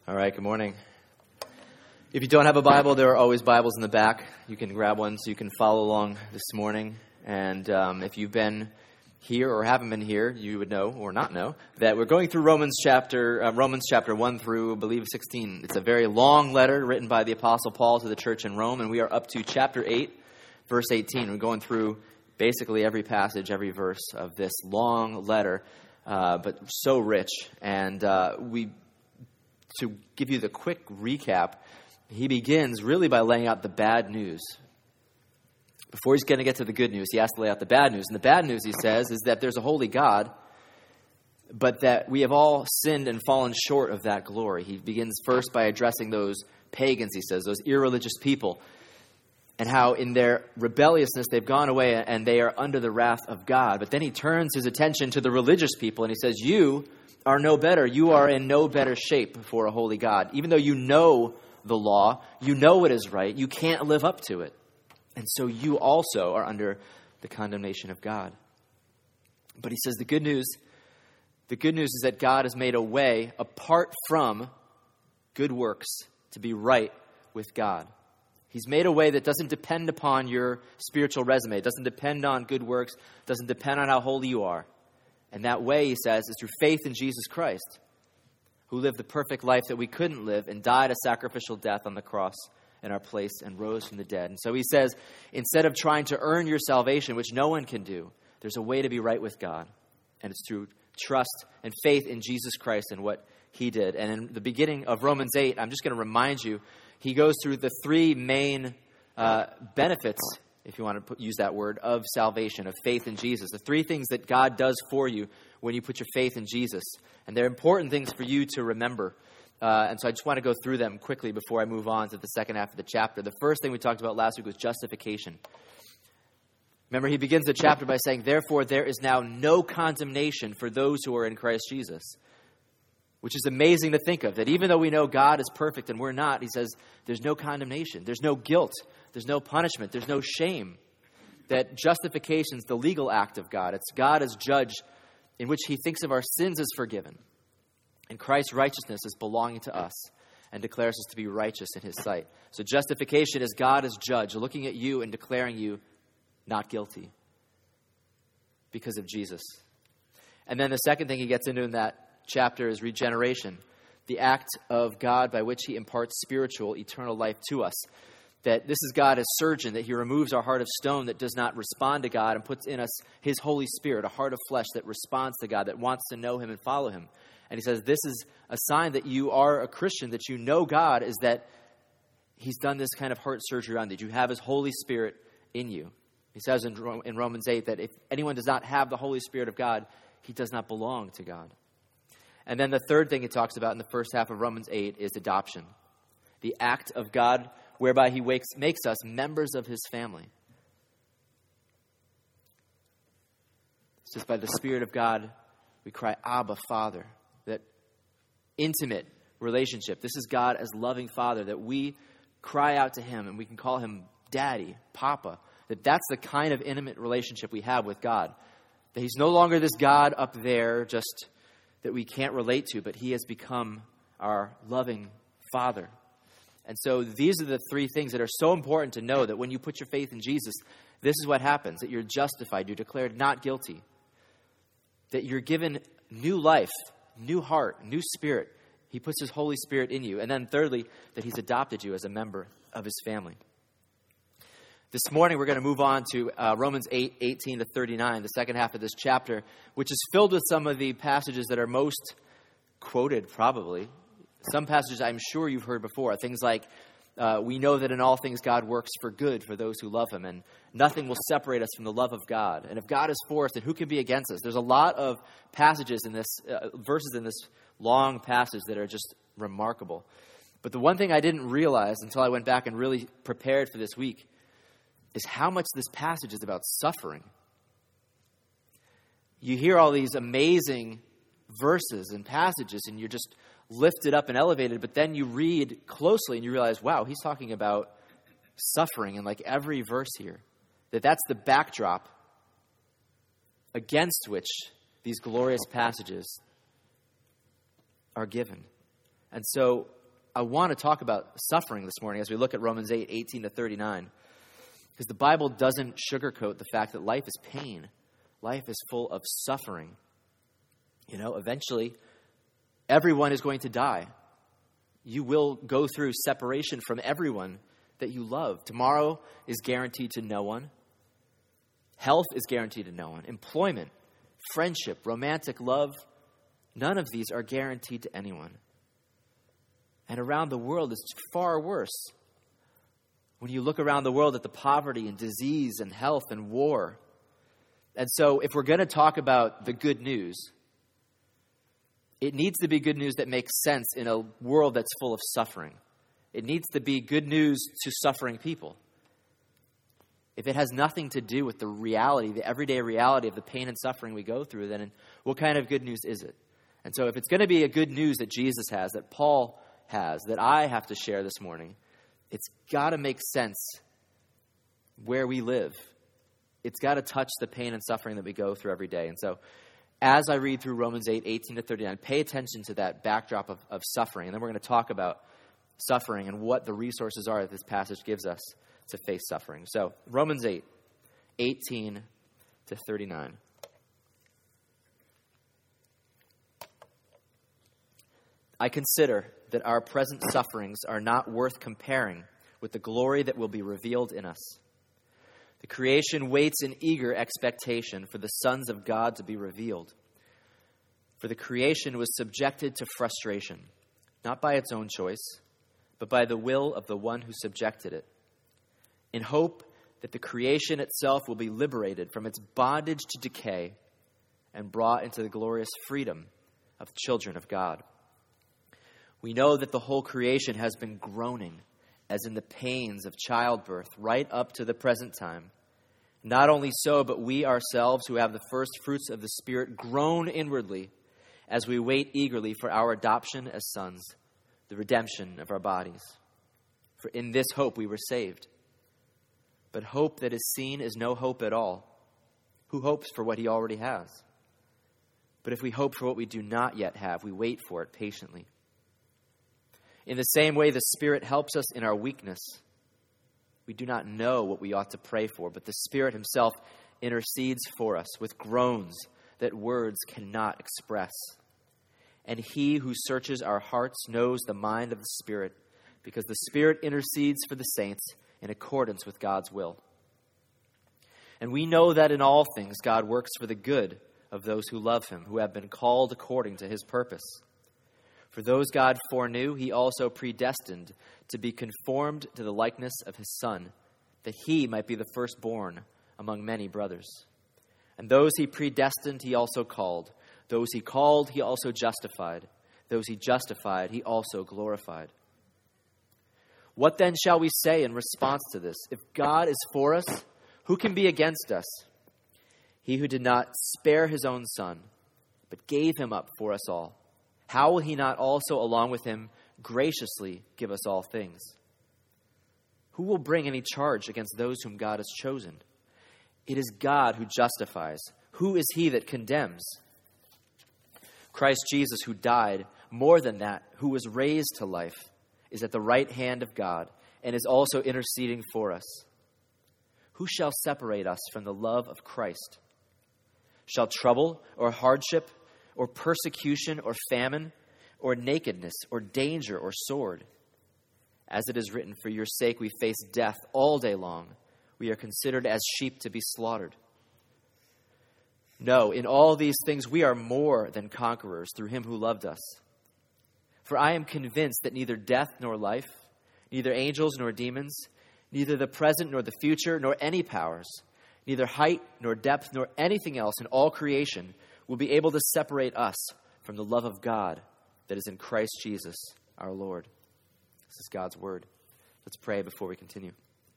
All right, good morning. If you don't have a Bible, there are always Bibles in the back. You can grab one so you can follow along this morning. And if you've been here or haven't been here, you would know or not know that we're going through Romans chapter 1 through, I believe, 16. It's a very long letter written by the Apostle Paul to the church in Rome, and we are up to chapter 8, verse 18. We're going through basically every passage, every verse of this long letter, but so rich. And to give you the quick recap, he begins really by laying out the bad news. Before he's going to get to the good news, he has to lay out the bad news. And the bad news, he says, is that there's a holy God, but that we have all sinned and fallen short of that glory. He begins first by addressing those pagans, he says, those irreligious people, and how in their rebelliousness they've gone away and they are under the wrath of God. But then he turns his attention to the religious people and he says, you are no better. You are in no better shape for a holy God. Even though you know the law, you know what is right, you can't live up to it. And so you also are under the condemnation of God. But he says the good news is that God has made a way apart from good works to be right with God. He's made a way that doesn't depend upon your spiritual resume. It doesn't depend on good works. It doesn't depend on how holy you are. And that way, he says, is through faith in Jesus Christ, who lived the perfect life that we couldn't live and died a sacrificial death on the cross in our place and rose from the dead. And so he says, instead of trying to earn your salvation, which no one can do, there's a way to be right with God. And it's through trust and faith in Jesus Christ and what he did. And in the beginning of Romans 8, I'm just going to remind you, he goes through the three main benefits, if you want to use that word, of salvation, of faith in Jesus. The three things that God does for you when you put your faith in Jesus. And they're important things for you to remember. And so I just want to go through them quickly before I move on to the second half of the chapter. The first thing we talked about last week was justification. Remember, he begins the chapter by saying, therefore, there is now no condemnation for those who are in Christ Jesus. Which is amazing to think of, that even though we know God is perfect and we're not, he says there's no condemnation, there's no guilt, there's no punishment, there's no shame. That justification is the legal act of God. It's God as judge in which he thinks of our sins as forgiven. And Christ's righteousness is belonging to us and declares us to be righteous in his sight. So justification is God as judge, looking at you and declaring you not guilty because of Jesus. And then the second thing he gets into in that chapter is regeneration, the act of God by which he imparts spiritual, eternal life to us. That this is God as surgeon, that he removes our heart of stone that does not respond to God and puts in us his Holy Spirit, a heart of flesh that responds to God, that wants to know him and follow him. And he says this is a sign that you are a Christian, that you know God, is that he's done this kind of heart surgery on you. You have his Holy Spirit in you. He says in Romans 8 that if anyone does not have the Holy Spirit of God, he does not belong to God. And then the third thing he talks about in the first half of Romans 8 is adoption. The act of God whereby he makes us members of his family. It's just by the Spirit of God we cry, Abba, Father. That intimate relationship. This is God as loving Father, that we cry out to him and we can call him Daddy, Papa. That's the kind of intimate relationship we have with God. That he's no longer this God up there just that we can't relate to, but he has become our loving Father. And so these are the three things that are so important to know, that when you put your faith in Jesus, this is what happens, that you're justified, you're declared not guilty, that you're given new life, new heart, new spirit. He puts his Holy Spirit in you. And then thirdly, that he's adopted you as a member of his family. This morning, we're going to move on to Romans 8, 18 to 39, the second half of this chapter, which is filled with some of the passages that are most quoted, probably. Some passages I'm sure you've heard before. Things like, we know that in all things God works for good for those who love him, and nothing will separate us from the love of God. And if God is for us, then who can be against us? There's a lot of passages in this, verses in this long passage that are just remarkable. But the one thing I didn't realize until I went back and really prepared for this week is how much this passage is about suffering. You hear all these amazing verses and passages and you're just lifted up and elevated, but then you read closely and you realize, wow, he's talking about suffering in like every verse here. That's the backdrop against which these glorious passages are given. And so I want to talk about suffering this morning as we look at Romans 8, 18 to 39. Because the Bible doesn't sugarcoat the fact that life is pain. Life is full of suffering. You know, eventually, everyone is going to die. You will go through separation from everyone that you love. Tomorrow is guaranteed to no one. Health is guaranteed to no one. Employment, friendship, romantic love, none of these are guaranteed to anyone. And around the world, it's far worse. When you look around the world at the poverty and disease and health and war. And so if we're going to talk about the good news, it needs to be good news that makes sense in a world that's full of suffering. It needs to be good news to suffering people. If it has nothing to do with the reality, the everyday reality of the pain and suffering we go through, then what kind of good news is it? And so if it's going to be a good news that Jesus has, that Paul has, that I have to share this morning, it's got to make sense where we live. It's got to touch the pain and suffering that we go through every day. And so as I read through Romans 8, 18 to 39, pay attention to that backdrop of suffering. And then we're going to talk about suffering and what the resources are that this passage gives us to face suffering. So Romans 8, 18 to 39. I consider that our present sufferings are not worth comparing with the glory that will be revealed in us. The creation waits in eager expectation for the sons of God to be revealed. For the creation was subjected to frustration, not by its own choice, but by the will of the one who subjected it, in hope that the creation itself will be liberated from its bondage to decay and brought into the glorious freedom of children of God. We know that the whole creation has been groaning, as in the pains of childbirth, right up to the present time. Not only so, but we ourselves who have the first fruits of the Spirit groan inwardly as we wait eagerly for our adoption as sons, the redemption of our bodies. For in this hope we were saved. But hope that is seen is no hope at all. Who hopes for what he already has? But if we hope for what we do not yet have, we wait for it patiently. In the same way, the Spirit helps us in our weakness. We do not know what we ought to pray for, but the Spirit himself intercedes for us with groans that words cannot express. And he who searches our hearts knows the mind of the Spirit, because the Spirit intercedes for the saints in accordance with God's will. And we know that in all things God works for the good of those who love him, who have been called according to his purpose. For those God foreknew, he also predestined to be conformed to the likeness of his Son, that he might be the firstborn among many brothers. And those he predestined, he also called. Those he called, he also justified. Those he justified, he also glorified. What then shall we say in response to this? If God is for us, who can be against us? He who did not spare his own Son, but gave him up for us all, how will he not also, along with him, graciously give us all things? Who will bring any charge against those whom God has chosen? It is God who justifies. Who is he that condemns? Christ Jesus, who died, more than that, who was raised to life, is at the right hand of God and is also interceding for us. Who shall separate us from the love of Christ? Shall trouble or hardship or persecution or famine or nakedness or danger or sword? As it is written, for your sake we face death all day long. We are considered as sheep to be slaughtered. No, in all these things we are more than conquerors through him who loved us. For I am convinced that neither death nor life, neither angels nor demons, neither the present nor the future, nor any powers, neither height nor depth nor anything else in all creation will be able to separate us from the love of God that is in Christ Jesus our Lord. This is God's word. Let's pray before we continue.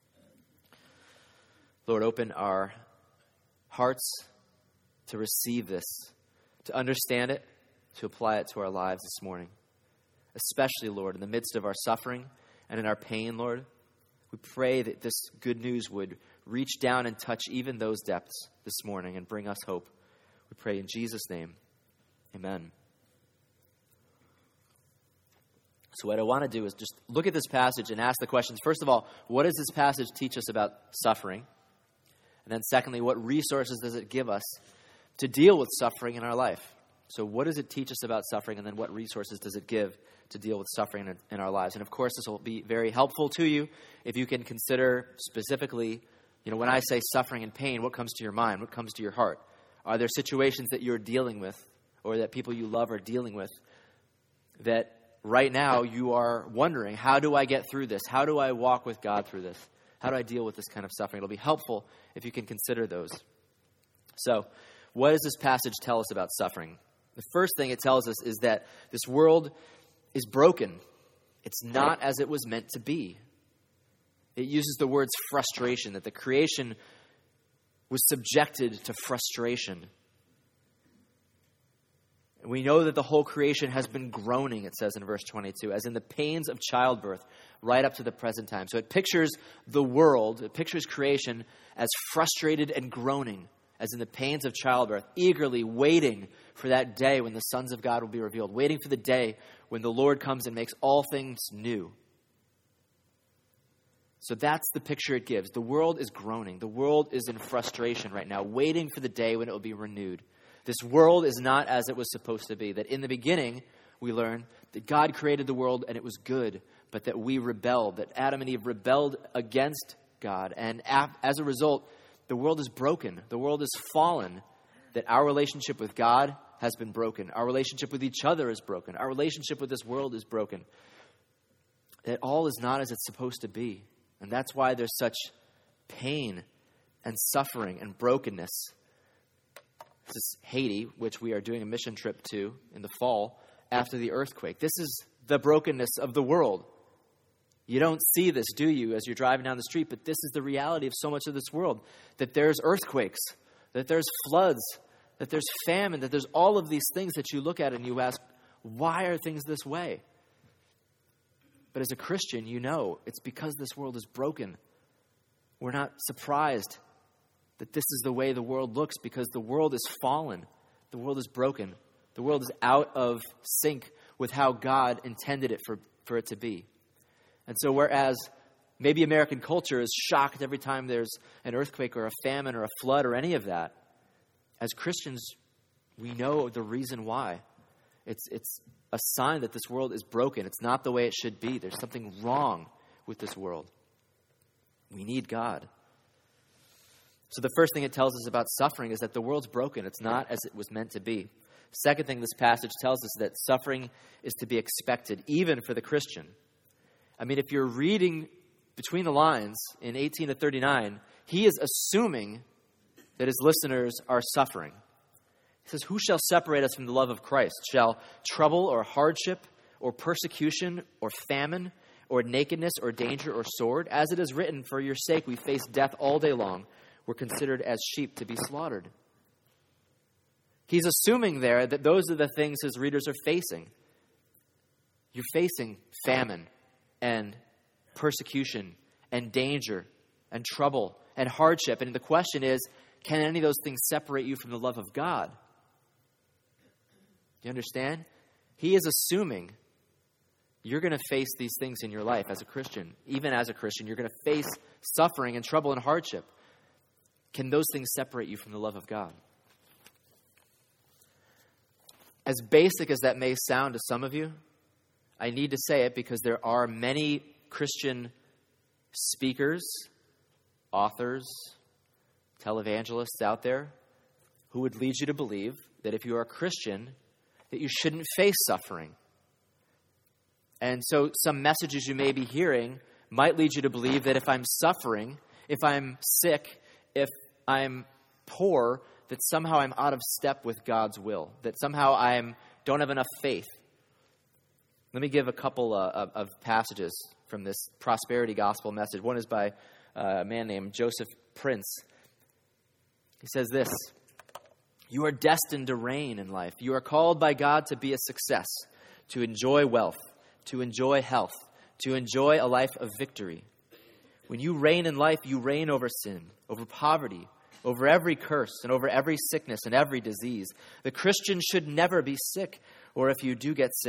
Lord, open our hearts to receive this, to understand it, to apply it to our lives this morning. Especially, Lord, in the midst of our suffering and in our pain, Lord, we pray that this good news would reach down and touch even those depths this morning and bring us hope. We pray in Jesus' name. Amen. So what I want to do is just look at this passage and ask the questions. First of all, what does this passage teach us about suffering? And then secondly, what resources does it give us to deal with suffering in our life? So what does it teach us about suffering? And then what resources does it give to deal with suffering in our lives? And of course, this will be very helpful to you if you can consider specifically, when I say suffering and pain, what comes to your mind? What comes to your heart? Are there situations that you're dealing with or that people you love are dealing with that right now you are wondering, how do I get through this? How do I walk with God through this? How do I deal with this kind of suffering? It'll be helpful if you can consider those. So, what does this passage tell us about suffering? The first thing it tells us is that this world is broken. It's not as it was meant to be. It uses the words frustration, that the creation was subjected to frustration. We know that the whole creation has been groaning, it says in verse 22, as in the pains of childbirth, right up to the present time. So it pictures the world, it pictures creation as frustrated and groaning, as in the pains of childbirth, eagerly waiting for that day when the sons of God will be revealed, waiting for the day when the Lord comes and makes all things new. So that's the picture it gives. The world is groaning. The world is in frustration right now, waiting for the day when it will be renewed. This world is not as it was supposed to be. That in the beginning, we learn that God created the world and it was good, but that we rebelled, that Adam and Eve rebelled against God. And as a result, the world is broken. The world is fallen. That our relationship with God has been broken. Our relationship with each other is broken. Our relationship with this world is broken. That all is not as it's supposed to be. And that's why there's such pain and suffering and brokenness. This is Haiti, which we are doing a mission trip to in the fall after the earthquake. This is the brokenness of the world. You don't see this, do you, as you're driving down the street, but this is the reality of so much of this world, that there's earthquakes, that there's floods, that there's famine, that there's all of these things that you look at and you ask, why are things this way? But as a Christian, you know it's because this world is broken. We're not surprised that this is the way the world looks because the world is fallen. The world is broken. The world is out of sync with how God intended it for it to be. And so whereas maybe American culture is shocked every time there's an earthquake or a famine or a flood or any of that, as Christians, we know the reason why. It's a sign that this world is broken. It's not the way it should be. There's something wrong with this world. We need God. So the first thing it tells us about suffering is that the world's broken. It's not as it was meant to be. Second thing this passage tells us that suffering is to be expected, even for the Christian. I mean, if you're reading between the lines in 18 to 39, he is assuming that his listeners are suffering. He says, "Who shall separate us from the love of Christ? Shall trouble or hardship or persecution or famine or nakedness or danger or sword? As it is written, for your sake we face death all day long. We're considered as sheep to be slaughtered." He's assuming there that those are the things his readers are facing. You're facing famine and persecution and danger and trouble and hardship. And the question is, can any of those things separate you from the love of God? Do you understand? He is assuming you're going to face these things in your life as a Christian. Even as a Christian, you're going to face suffering and trouble and hardship. Can those things separate you from the love of God? As basic as that may sound to some of you, I need to say it because there are many Christian speakers, authors, televangelists out there who would lead you to believe that if you are a Christian, that you shouldn't face suffering. And so some messages you may be hearing might lead you to believe that if I'm suffering, if I'm sick, if I'm poor, that somehow I'm out of step with God's will, that somehow I don't have enough faith. Let me give a couple of passages from this prosperity gospel message. One is by a man named Joseph Prince. He says this: "You are destined to reign in life. You are called by God to be a success, to enjoy wealth, to enjoy health, to enjoy a life of victory. When you reign in life, you reign over sin, over poverty, over every curse, and over every sickness and every disease. The Christian should never be sick, or if you do get sick,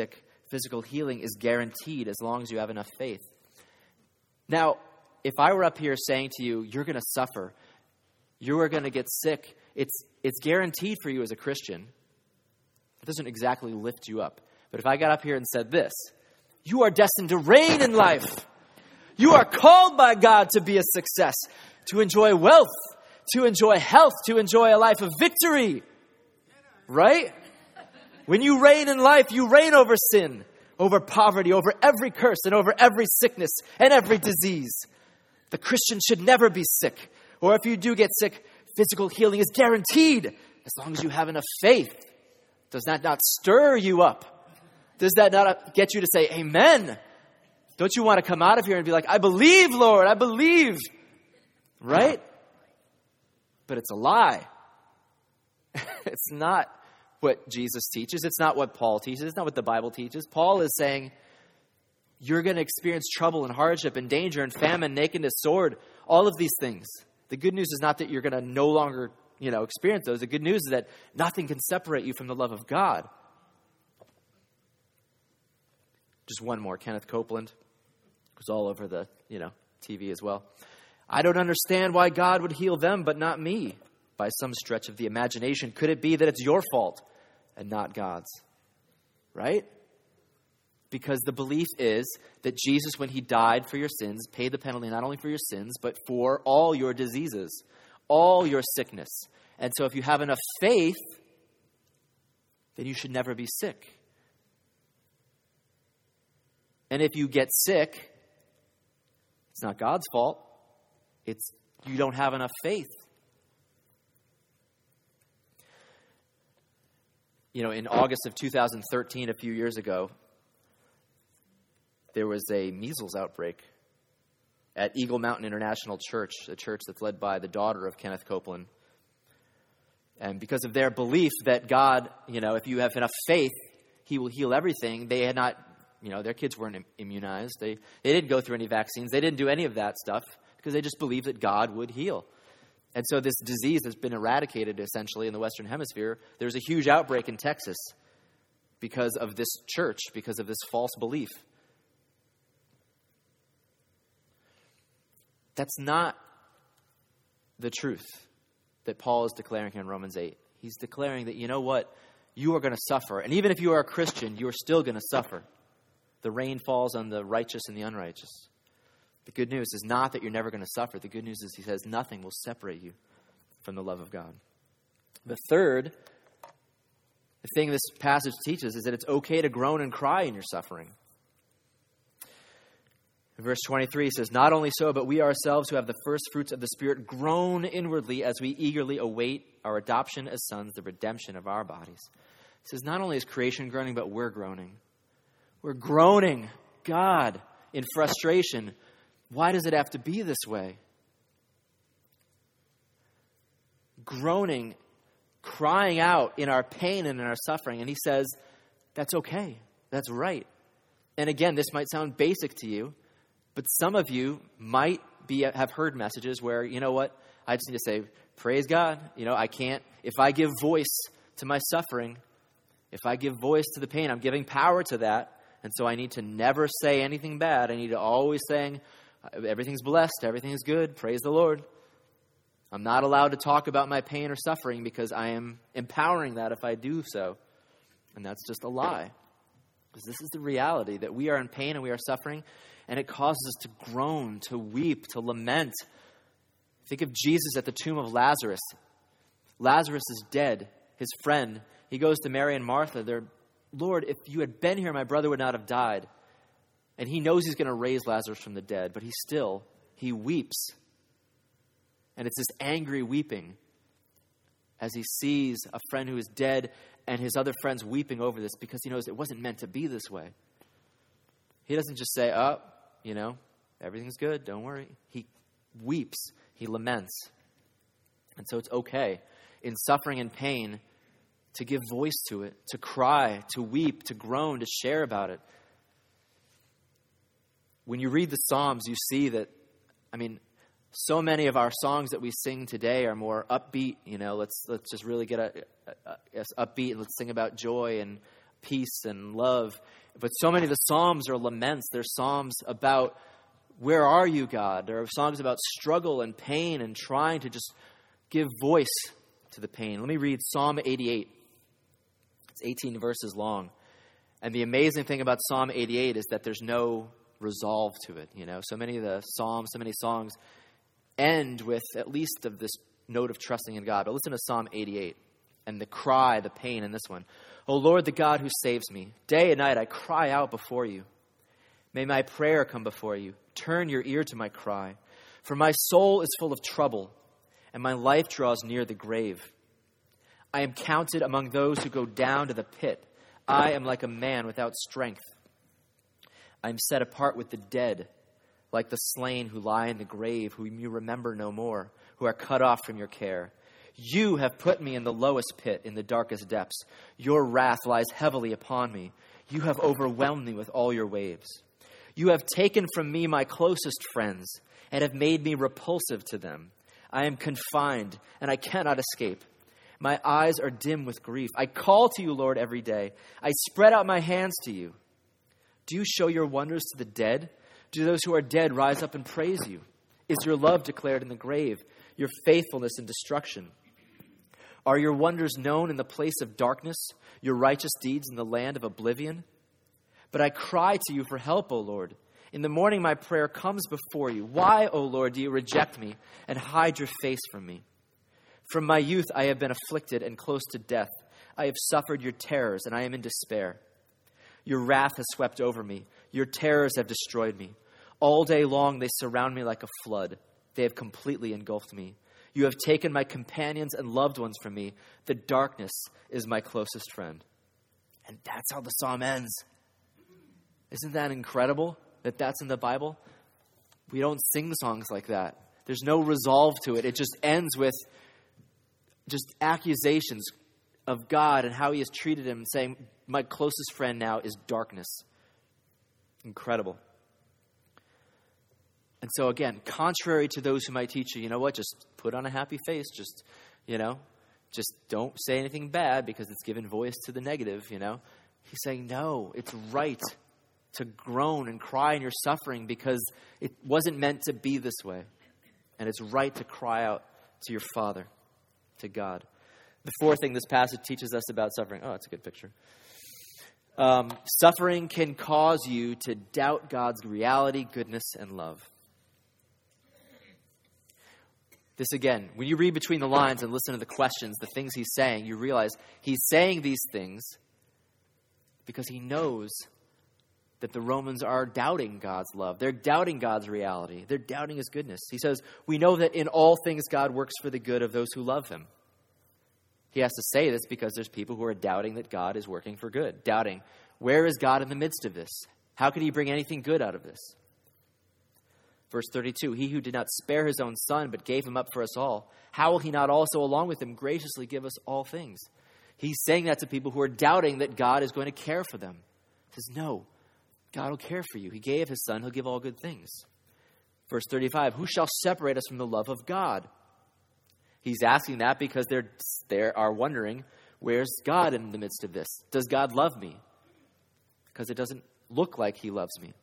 physical healing is guaranteed as long as you have enough faith. Now, if I were up here saying to you, you're going to suffer, you are going to get sick, it's guaranteed for you as a Christian. It doesn't exactly lift you up. But if I got up here and said this, you are destined to reign in life. You are called by God to be a success, to enjoy wealth, to enjoy health, to enjoy a life of victory. Right? When you reign in life, you reign over sin, over poverty, over every curse, and over every sickness and every disease. The Christian should never be sick. Or if you do get sick, physical healing is guaranteed as long as you have enough faith. Does that not stir you up? Does that not get you to say, amen? Don't you want to come out of here and be like, I believe, Lord, I believe. Right? But it's a lie. It's not what Jesus teaches. It's not what Paul teaches. It's not what the Bible teaches. Paul is saying, you're going to experience trouble and hardship and danger and famine, nakedness, sword, all of these things. The good news is not that you're going to no longer, experience those. The good news is that nothing can separate you from the love of God. Just one more. Kenneth Copeland was all over the, TV as well. I don't understand why God would heal them, but not me. By some stretch of the imagination, could it be that it's your fault and not God's? Right? Because the belief is that Jesus, when he died for your sins, paid the penalty not only for your sins, but for all your diseases, all your sickness. And so if you have enough faith, then you should never be sick. And if you get sick, it's not God's fault. It's you don't have enough faith. In August of 2013, a few years ago, there was a measles outbreak at Eagle Mountain International Church, a church that's led by the daughter of Kenneth Copeland. And because of their belief that God, if you have enough faith, he will heal everything, they had not, their kids weren't immunized. They didn't go through any vaccines. They didn't do any of that stuff because they just believed that God would heal. And so this disease has been eradicated essentially in the Western Hemisphere. There's a huge outbreak in Texas because of this church, because of this false belief. That's not the truth that Paul is declaring here in Romans 8. He's declaring that, you are going to suffer. And even if you are a Christian, you are still going to suffer. The rain falls on the righteous and the unrighteous. The good news is not that you're never going to suffer. The good news is he says nothing will separate you from the love of God. The third thing this passage teaches is that it's okay to groan and cry in your suffering. In verse 23, he says, not only so, but we ourselves who have the first fruits of the Spirit groan inwardly as we eagerly await our adoption as sons, the redemption of our bodies. He says, not only is creation groaning, but we're groaning. We're groaning, God, in frustration. Why does it have to be this way? Groaning, crying out in our pain and in our suffering. And he says, that's okay. That's right. And again, this might sound basic to you, but some of you might have heard messages where, I just need to say, praise God. I can't, if I give voice to my suffering, if I give voice to the pain, I'm giving power to that. And so I need to never say anything bad. I need to always say, everything's blessed, everything's good, praise the Lord. I'm not allowed to talk about my pain or suffering because I am empowering that if I do so. And that's just a lie. Because this is the reality, that we are in pain and we are suffering, and it causes us to groan, to weep, to lament. Think of Jesus at the tomb of Lazarus. Lazarus is dead, his friend. He goes to Mary and Martha. They're, Lord, if you had been here, my brother would not have died. And he knows he's going to raise Lazarus from the dead, but he weeps. And it's this angry weeping as he sees a friend who is dead and his other friends weeping over this because he knows it wasn't meant to be this way. He doesn't just say, everything's good, don't worry. He weeps, he laments. And so it's okay in suffering and pain to give voice to it, to cry, to weep, to groan, to share about it. When you read the Psalms, you see that, so many of our songs that we sing today are more upbeat. Let's just really get upbeat and let's sing about joy and peace and love. But so many of the Psalms are laments. They're Psalms about, where are you, God? There are songs about struggle and pain and trying to just give voice to the pain. Let me read Psalm 88. It's 18 verses long. And the amazing thing about Psalm 88 is that there's no resolve to it. So many of the Psalms, so many songs end with at least of this note of trusting in God. But listen to Psalm 88 and the cry, the pain in this one. O Lord, the God who saves me, day and night I cry out before you. May my prayer come before you. Turn your ear to my cry. For my soul is full of trouble, and my life draws near the grave. I am counted among those who go down to the pit. I am like a man without strength. I am set apart with the dead, like the slain who lie in the grave, whom you remember no more, who are cut off from your care. You have put me in the lowest pit, in the darkest depths. Your wrath lies heavily upon me. You have overwhelmed me with all your waves. You have taken from me my closest friends and have made me repulsive to them. I am confined and I cannot escape. My eyes are dim with grief. I call to you, Lord, every day. I spread out my hands to you. Do you show your wonders to the dead? Do those who are dead rise up and praise you? Is your love declared in the grave, your faithfulness in destruction? Are your wonders known in the place of darkness, your righteous deeds in the land of oblivion? But I cry to you for help, O Lord. In the morning my prayer comes before you. Why, O Lord, do you reject me and hide your face from me? From my youth I have been afflicted and close to death. I have suffered your terrors, and I am in despair. Your wrath has swept over me. Your terrors have destroyed me. All day long they surround me like a flood. They have completely engulfed me. You have taken my companions and loved ones from me. The darkness is my closest friend. And that's how the psalm ends. Isn't that incredible that that's in the Bible? We don't sing songs like that. There's no resolve to it. It just ends with just accusations of God and how he has treated him, saying, my closest friend now is darkness. Incredible. And so again, contrary to those who might teach you, you know what, just put on a happy face, just don't say anything bad because it's given voice to the negative, He's saying, no, it's right to groan and cry in your suffering because it wasn't meant to be this way. And it's right to cry out to your Father, to God. The fourth thing this passage teaches us about suffering. Oh, that's a good picture. Suffering can cause you to doubt God's reality, goodness, and love. This again, when you read between the lines and listen to the questions, the things he's saying, you realize he's saying these things because he knows that the Romans are doubting God's love. They're doubting God's reality. They're doubting his goodness. He says, we know that in all things God works for the good of those who love him. He has to say this because there's people who are doubting that God is working for good. Doubting, where is God in the midst of this? How could he bring anything good out of this? Verse 32, he who did not spare his own son but gave him up for us all, how will he not also along with him graciously give us all things? He's saying that to people who are doubting that God is going to care for them. He says, no, God will care for you. He gave his son, he'll give all good things. Verse 35, who shall separate us from the love of God? He's asking that because they are wondering, where's God in the midst of this? Does God love me? Because it doesn't look like he loves me.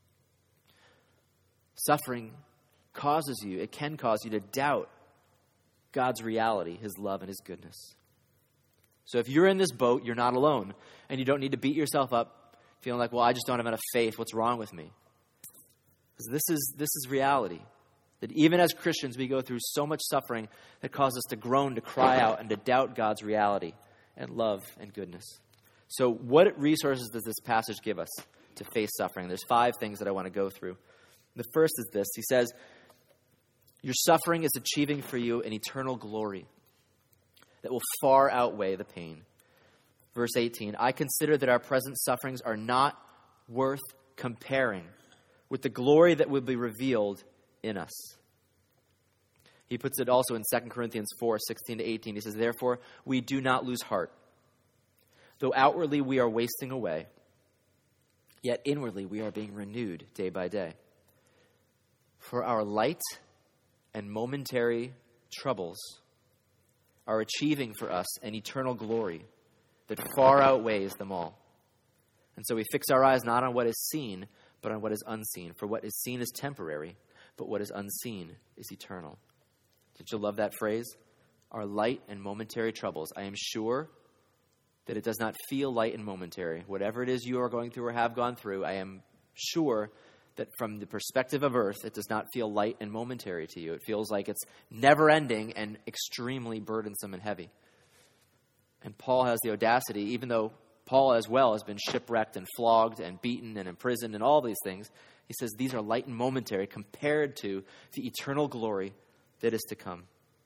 Suffering it can cause you to doubt God's reality, his love, and his goodness. So if you're in this boat, you're not alone. And you don't need to beat yourself up feeling like, well, I just don't have enough faith. What's wrong with me? Because this is reality. That even as Christians, we go through so much suffering that causes us to groan, to cry out, and to doubt God's reality and love and goodness. So what resources does this passage give us to face suffering? There's 5 things that I want to go through. The first is this. He says, your suffering is achieving for you an eternal glory that will far outweigh the pain. Verse 18, I consider that our present sufferings are not worth comparing with the glory that will be revealed in us. He puts it also in 2 Corinthians 4, 16 to 18. He says, therefore, we do not lose heart. Though outwardly we are wasting away, yet inwardly we are being renewed day by day. For our light and momentary troubles are achieving for us an eternal glory that far outweighs them all. And so we fix our eyes not on what is seen, but on what is unseen. For what is seen is temporary, but what is unseen is eternal. Did you love that phrase? Our light and momentary troubles. I am sure that it does not feel light and momentary. Whatever it is you are going through or have gone through, I am sure that from the perspective of earth, it does not feel light and momentary to you. It feels like it's never-ending and extremely burdensome and heavy. And Paul has the audacity, even though Paul as well has been shipwrecked and flogged and beaten and imprisoned and all these things, he says these are light and momentary compared to the eternal glory that is to come.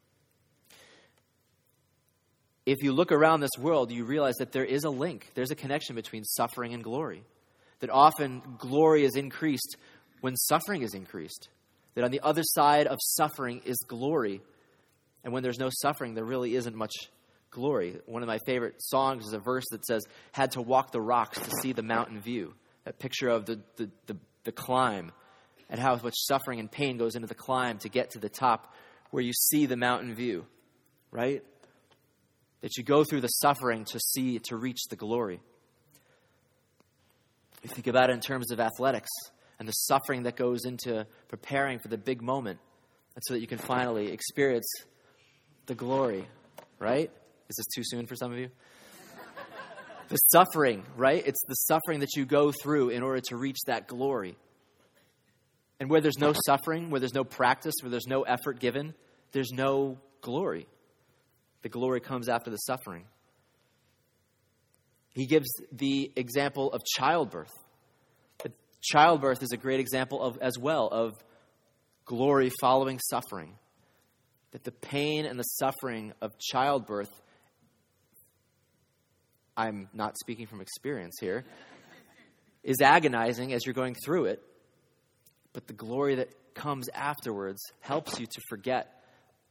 If you look around this world, you realize that there is a link. There's a connection between suffering and glory. That often glory is increased when suffering is increased. That on the other side of suffering is glory. And when there's no suffering, there really isn't much glory. One of my favorite songs is a verse that says, had to walk the rocks to see the mountain view. That picture of the climb and how much suffering and pain goes into the climb to get to the top where you see the mountain view, right? That you go through the suffering to reach the glory. You think about it in terms of athletics and the suffering that goes into preparing for the big moment, and so that you can finally experience the glory, right? Is this too soon for some of you? The suffering, right? It's the suffering that you go through in order to reach that glory. And where there's no suffering, where there's no practice, where there's no effort given, there's no glory. The glory comes after the suffering. He gives the example of childbirth. Childbirth is a great example as well of glory following suffering. That the pain and the suffering of childbirth, I'm not speaking from experience here, is agonizing as you're going through it. But the glory that comes afterwards helps you to forget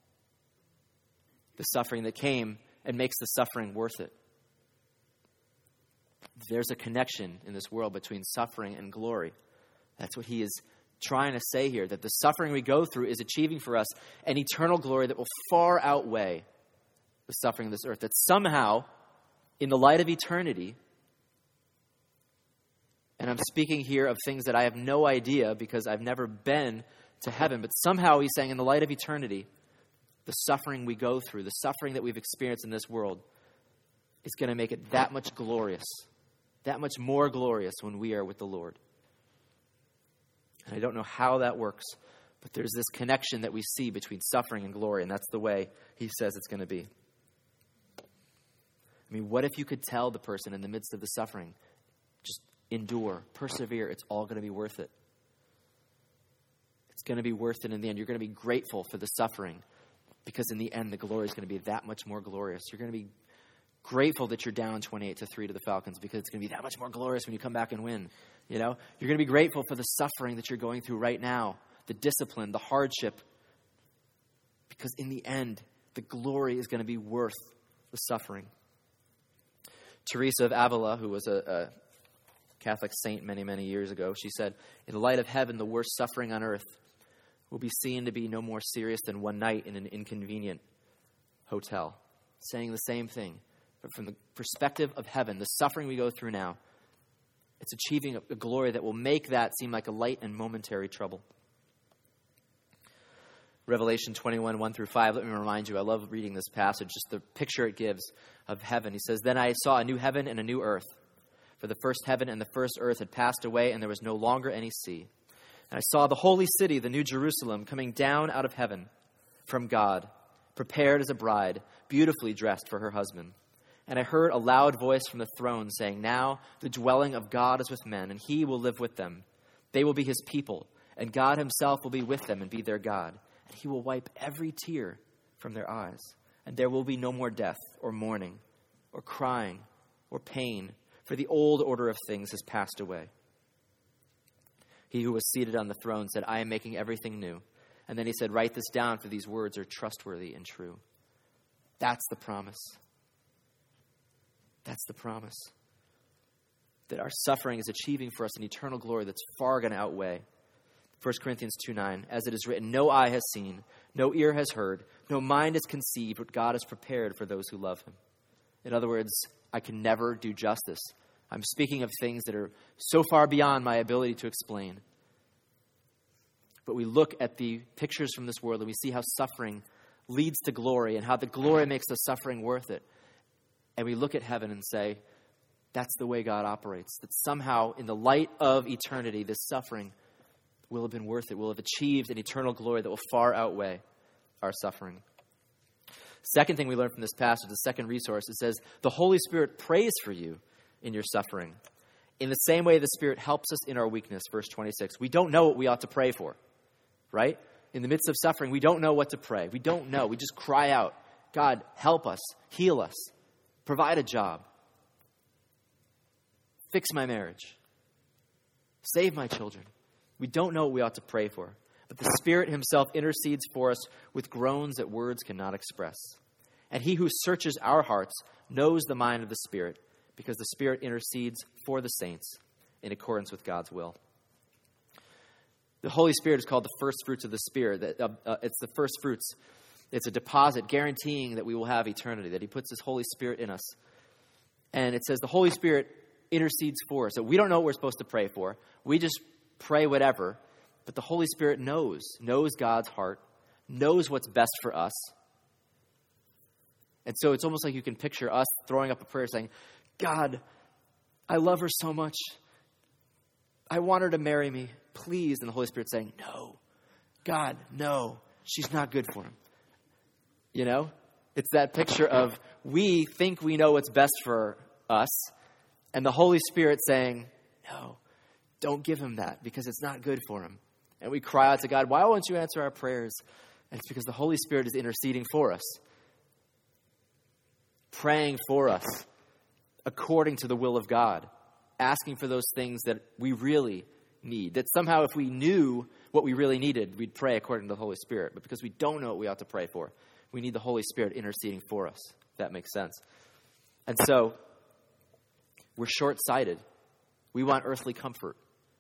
the suffering that came and makes the suffering worth it. There's a connection in this world between suffering and glory. That's what he is trying to say here, that the suffering we go through is achieving for us an eternal glory that will far outweigh the suffering of this earth. That somehow, in the light of eternity, and I'm speaking here of things that I have no idea because I've never been to heaven, but somehow he's saying in the light of eternity, the suffering we go through, the suffering that we've experienced in this world is going to make it that much glorious, that much more glorious when we are with the Lord. And I don't know how that works, but there's this connection that we see between suffering and glory, and that's the way he says it's going to be. I mean, what if you could tell the person in the midst of the suffering, just endure, persevere, it's all going to be worth it. It's going to be worth it in the end. You're going to be grateful for the suffering because in the end, the glory is going to be that much more glorious. You're going to be grateful that you're down 28-3 to the Falcons because it's going to be that much more glorious when you come back and win. You know, you're going to be grateful for the suffering that you're going through right now, the discipline, the hardship, because in the end, the glory is going to be worth the suffering. Teresa of Avila, who was a Catholic saint many, many years ago, she said, in the light of heaven, the worst suffering on earth will be seen to be no more serious than one night in an inconvenient hotel. Saying the same thing. But from the perspective of heaven, the suffering we go through now, it's achieving a glory that will make that seem like a light and momentary trouble. Revelation 21, 1 through 5, let me remind you, I love reading this passage, just the picture it gives of heaven. He says, then I saw a new heaven and a new earth. For the first heaven and the first earth had passed away, and there was no longer any sea. And I saw the holy city, the new Jerusalem, coming down out of heaven from God, prepared as a bride, beautifully dressed for her husband. And I heard a loud voice from the throne saying, now the dwelling of God is with men, and he will live with them. They will be his people, and God himself will be with them and be their God. And he will wipe every tear from their eyes. And there will be no more death or mourning or crying or pain, for the old order of things has passed away. He who was seated on the throne said, I am making everything new. And then he said, write this down, for these words are trustworthy and true. That's the promise. That's the promise. That our suffering is achieving for us an eternal glory that's far going to outweigh. 1 Corinthians 2:9, as it is written, no eye has seen, no ear has heard, no mind has conceived what God has prepared for those who love him. In other words, I can never do justice I'm speaking of things that are so far beyond my ability to explain. But we look at the pictures from this world and we see how suffering leads to glory and how the glory makes the suffering worth it. And we look at heaven and say, that's the way God operates. That somehow in the light of eternity, this suffering will have been worth it. Will have achieved an eternal glory that will far outweigh our suffering. Second thing we learn from this passage, the second resource, it says, the Holy Spirit prays for you in your suffering. In the same way the Spirit helps us in our weakness, verse 26. We don't know what we ought to pray for, right? In the midst of suffering, we don't know what to pray. We don't know. We just cry out, God, help us, heal us, provide a job, fix my marriage, save my children. We don't know what we ought to pray for. But the Spirit himself intercedes for us with groans that words cannot express. And he who searches our hearts knows the mind of the Spirit, because the Spirit intercedes for the saints in accordance with God's will. The Holy Spirit is called the first fruits of the Spirit. It's the first fruits. It's a deposit guaranteeing that we will have eternity, that he puts his Holy Spirit in us. And it says the Holy Spirit intercedes for us. So we don't know what we're supposed to pray for. We just pray whatever. But the Holy Spirit knows God's heart, knows what's best for us. And so it's almost like you can picture us throwing up a prayer saying, God, I love her so much. I want her to marry me. Please. And the Holy Spirit saying, no. God, no. She's not good for him. You know? It's that picture of we think we know what's best for us, and the Holy Spirit saying, no, don't give him that because it's not good for him. And we cry out to God, why won't you answer our prayers? And it's because the Holy Spirit is interceding for us, praying for us according to the will of God, asking for those things that we really need. That somehow if we knew what we really needed, we'd pray according to the Holy Spirit. But because we don't know what we ought to pray for, we need the Holy Spirit interceding for us, if that makes sense. And so, we're short-sighted. We want earthly comfort.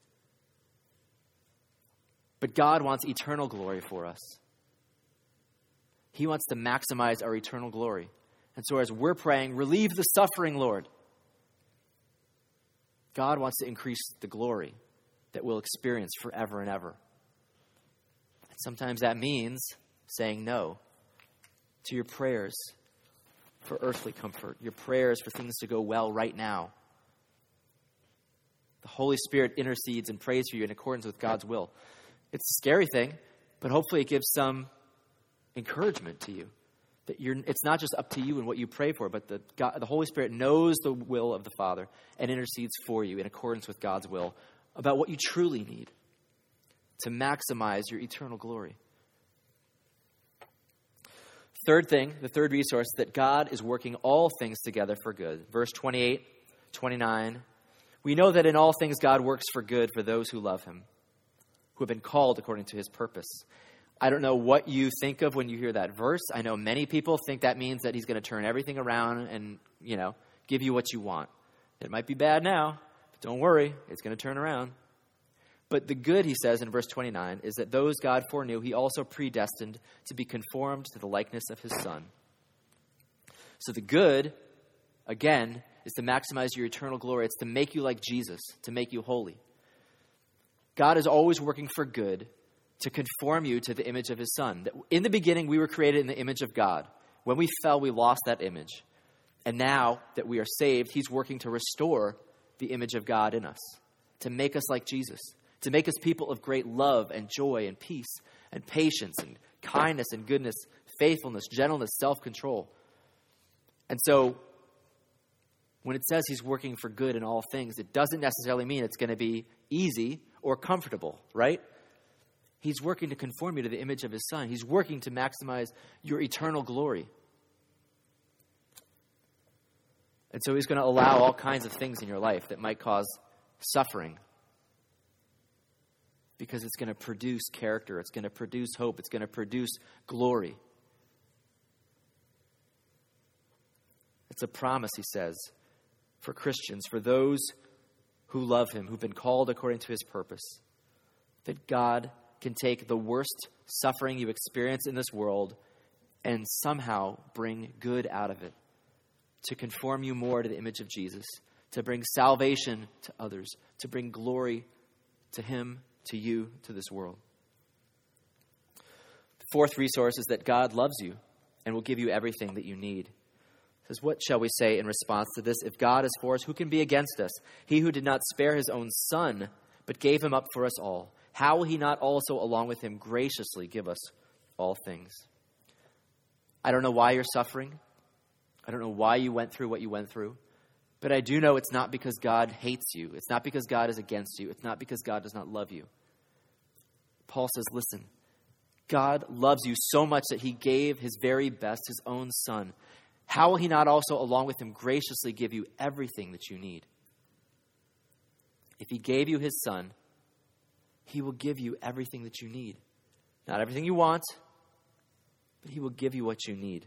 But God wants eternal glory for us. He wants to maximize our eternal glory. And so as we're praying, relieve the suffering, Lord, God wants to increase the glory that we'll experience forever and ever. And sometimes that means saying no to your prayers for earthly comfort, your prayers for things to go well right now. The Holy Spirit intercedes and prays for you in accordance with God's will. It's a scary thing, but hopefully it gives some encouragement to you. That it's not just up to you and what you pray for, but the Holy Spirit knows the will of the Father and intercedes for you in accordance with God's will about what you truly need to maximize your eternal glory. Third thing, the third resource, that God is working all things together for good. Verse 28, 29, we know that in all things God works for good for those who love him, who have been called according to his purpose. I don't know what you think of when you hear that verse. I know many people think that means that he's going to turn everything around and, give you what you want. It might be bad now, but don't worry, it's going to turn around. But the good, he says in verse 29, is that those God foreknew, he also predestined to be conformed to the likeness of his Son. So the good, again, is to maximize your eternal glory. It's to make you like Jesus, to make you holy. God is always working for good to conform you to the image of his Son. In the beginning, we were created in the image of God. When we fell, we lost that image. And now that we are saved, he's working to restore the image of God in us, to make us like Jesus, to make us people of great love and joy and peace and patience and kindness and goodness, faithfulness, gentleness, self-control. And so when it says he's working for good in all things, it doesn't necessarily mean it's going to be easy or comfortable, right? He's working to conform you to the image of his Son. He's working to maximize your eternal glory. And so he's going to allow all kinds of things in your life that might cause suffering, because it's going to produce character. It's going to produce hope. It's going to produce glory. It's a promise, he says, for Christians, for those who love him, who've been called according to his purpose, that God can take the worst suffering you experience in this world and somehow bring good out of it, to conform you more to the image of Jesus, to bring salvation to others, to bring glory to him, to you, to this world. The fourth resource is that God loves you and will give you everything that you need. It says, what shall we say in response to this? If God is for us, who can be against us? He who did not spare his own son, but gave him up for us all, how will he not also, along with him, graciously give us all things? I don't know why you're suffering. I don't know why you went through what you went through. But I do know it's not because God hates you. It's not because God is against you. It's not because God does not love you. Paul says, listen, God loves you so much that he gave his very best, his own son. How will he not also, along with him, graciously give you everything that you need? If he gave you his son, he will give you everything that you need. Not everything you want, but he will give you what you need.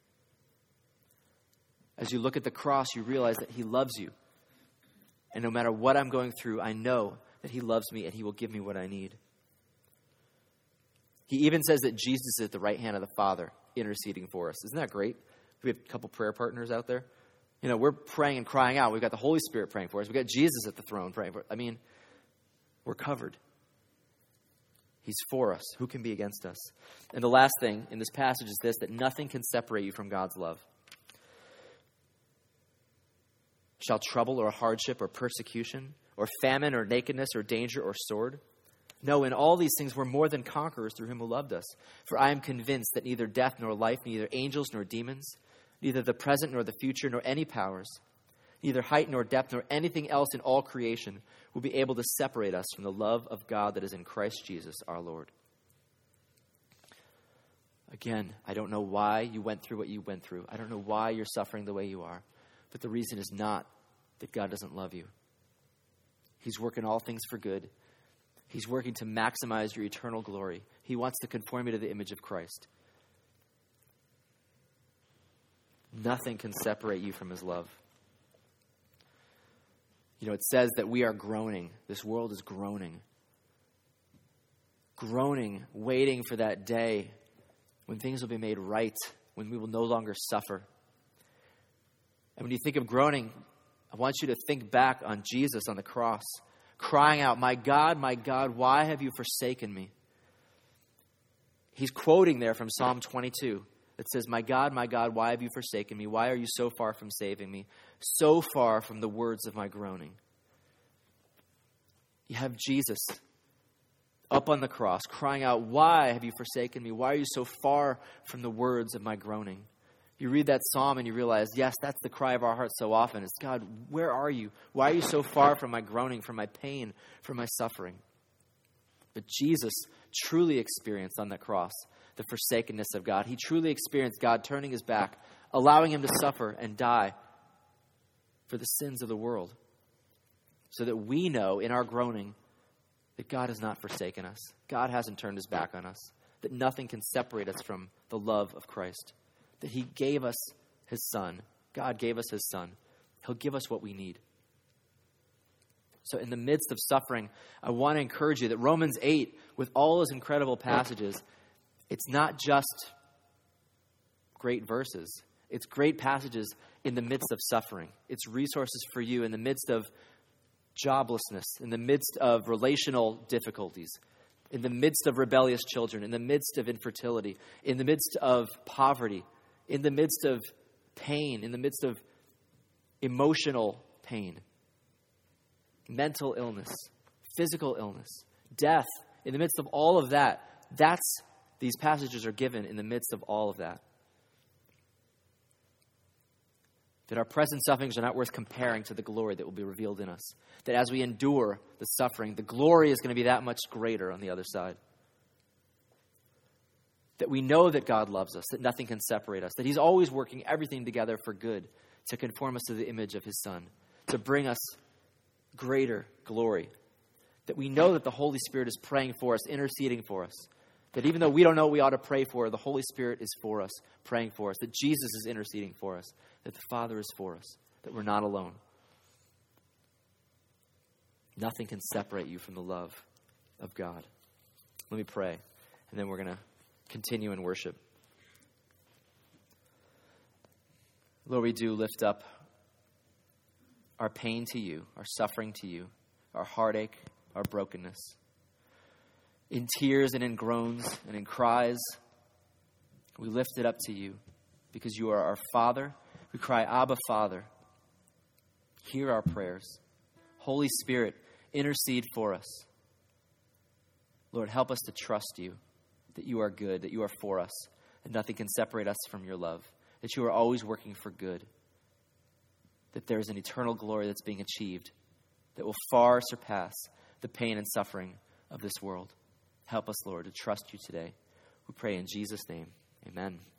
As you look at the cross, you realize that he loves you. And no matter what I'm going through, I know that he loves me and he will give me what I need. He even says that Jesus is at the right hand of the Father, interceding for us. Isn't that great? We have a couple prayer partners out there. You know, we're praying and crying out. We've got the Holy Spirit praying for us. We've got Jesus at the throne praying for us. I mean, we're covered. He's for us. Who can be against us? And the last thing in this passage is this, that nothing can separate you from God's love. Shall trouble or hardship or persecution or famine or nakedness or danger or sword? No, in all these things we're more than conquerors through him who loved us. For I am convinced that neither death nor life, neither angels nor demons, neither the present nor the future nor any powers, neither height nor depth nor anything else in all creation will be able to separate us from the love of God that is in Christ Jesus our Lord. Again, I don't know why you went through what you went through. I don't know why you're suffering the way you are. But the reason is not that God doesn't love you. He's working all things for good. He's working to maximize your eternal glory. He wants to conform you to the image of Christ. Nothing can separate you from his love. You know, it says that we are groaning. This world is groaning. Groaning, waiting for that day when things will be made right, when we will no longer suffer. And when you think of groaning, I want you to think back on Jesus on the cross, crying out, my God, why have you forsaken me? He's quoting there from Psalm 22. It says, my God, why have you forsaken me? Why are you so far from saving me? So far from the words of my groaning. You have Jesus up on the cross, crying out, why have you forsaken me? Why are you so far from the words of my groaning? You read that psalm and you realize, yes, that's the cry of our hearts so often. It's, God, where are you? Why are you so far from my groaning, from my pain, from my suffering? But Jesus truly experienced on that cross the forsakenness of God. He truly experienced God turning his back, allowing him to suffer and die for the sins of the world, so that we know in our groaning that God has not forsaken us. God hasn't turned his back on us, that nothing can separate us from the love of Christ, that he gave us his son. God gave us his son. He'll give us what we need. So in the midst of suffering, I want to encourage you that Romans 8, with all those incredible passages, it's not just great verses. It's great passages in the midst of suffering. It's resources for you in the midst of joblessness, in the midst of relational difficulties, in the midst of rebellious children, in the midst of infertility, in the midst of poverty, in the midst of pain, in the midst of emotional pain, mental illness, physical illness, death, in the midst of all of that, these passages are given in the midst of all of that. That our present sufferings are not worth comparing to the glory that will be revealed in us. That as we endure the suffering, the glory is going to be that much greater on the other side. That we know that God loves us, that nothing can separate us, that he's always working everything together for good to conform us to the image of his Son, to bring us greater glory. That we know that the Holy Spirit is praying for us, interceding for us. That even though we don't know what we ought to pray for, the Holy Spirit is for us, praying for us. That Jesus is interceding for us. That the Father is for us. That we're not alone. Nothing can separate you from the love of God. Let me pray, and then we're going to continue in worship. Lord, we do lift up our pain to you, our suffering to you, our heartache, our brokenness. In tears and in groans and in cries, we lift it up to you because you are our Father. We cry, Abba, Father. Hear our prayers. Holy Spirit, intercede for us. Lord, help us to trust you, that you are good, that you are for us, and nothing can separate us from your love, that you are always working for good, that there is an eternal glory that's being achieved that will far surpass the pain and suffering of this world. Help us, Lord, to trust you today. We pray in Jesus' name. Amen.